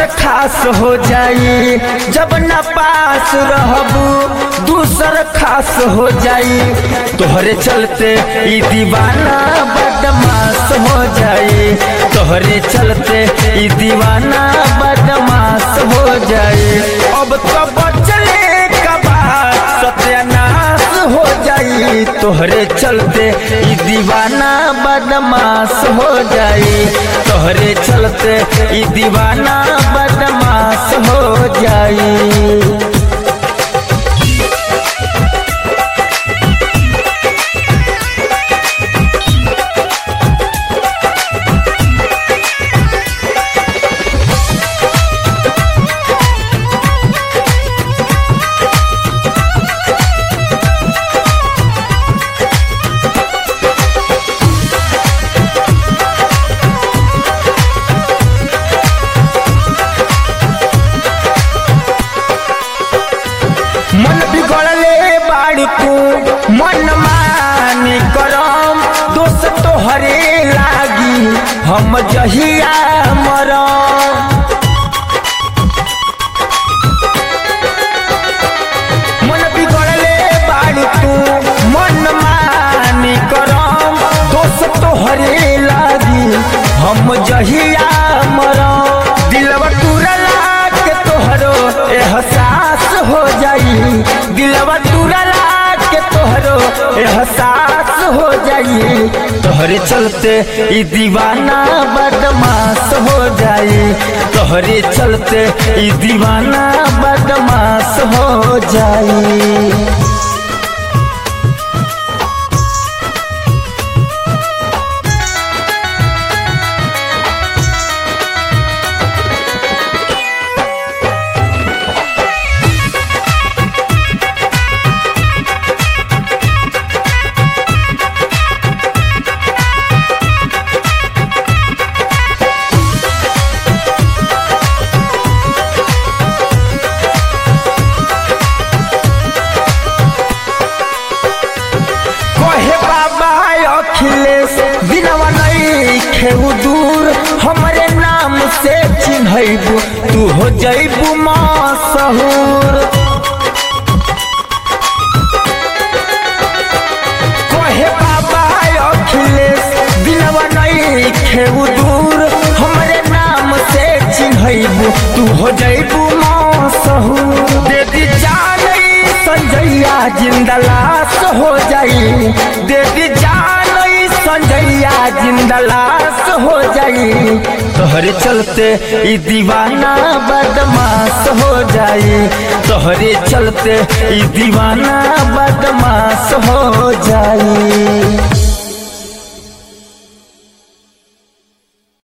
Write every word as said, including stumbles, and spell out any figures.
दूसर खास हो जाई, जब न पास रहबू दूसर खास हो जाई। तोहरे चलते ई दीवाना बदमाश हो जाई, तोहरे चलते ई दीवाना बदमाश हो जाई। अब तो बचले कबार सत्यानाश हो जाई, तोहरे चलते ई दीवाना बदमाश हो जाई, तोहरे चलते ई दीवाना बदमाश हो जाई। मन बिगड़ले बाड़ी तू मन मानी करम, दोस्त तोहरे लागी हम जहिया मरम। मन बिगड़ले बाड़ी तू मन मानी करम, दोस्त तोहरे लागी हम जहिया मरम। दिलवा टूटला के तोहरो एहसास हो जाई, दिलवा टूटला के तोहरो एहसास हो जाई। तोहरे चलते ई दीवाना बदमाश हो जाई, तोहरे चलते ई दीवाना बदमाश हो जाई। अखिलेश बिनवा नहीं खेऊ दूर, हमरे नाम से चिन्हबू तू हो जइबू मशहूर। कहे बाबा अखिलेश बिनवा नहीं खेऊ दूर, हमरे नाम से चिन्हबू तू हो जइबू मशहूर। दे दी जान संजैया जिंदा लाश हो जाई, दे दी जान संजैया जिंदा लाश हो जाई। तोहरे चलते ई दीवाना बदमाश हो जाई, तोहरे चलते ई दीवाना बदमाश हो जाई।